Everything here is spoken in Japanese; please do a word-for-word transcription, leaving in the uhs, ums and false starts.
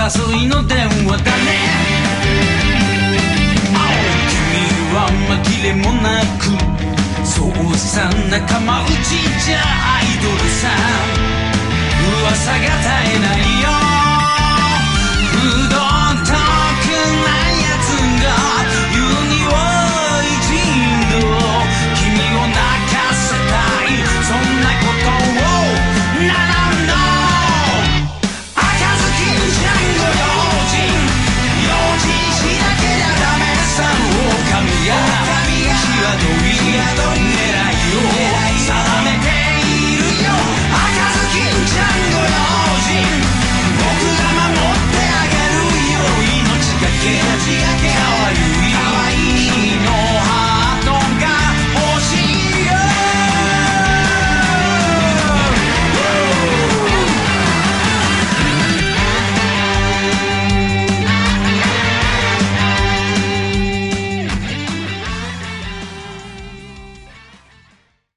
誘いの電話だね。君は紛れもなくそうさ仲間内じゃアイドルさ。噂が絶えないよ。不動たくないやつが言うには偉人だ。君を泣かせたいそんなことをならんの。赤ずきんじゃんご用心用心しなけりゃダメさ。狼や際どい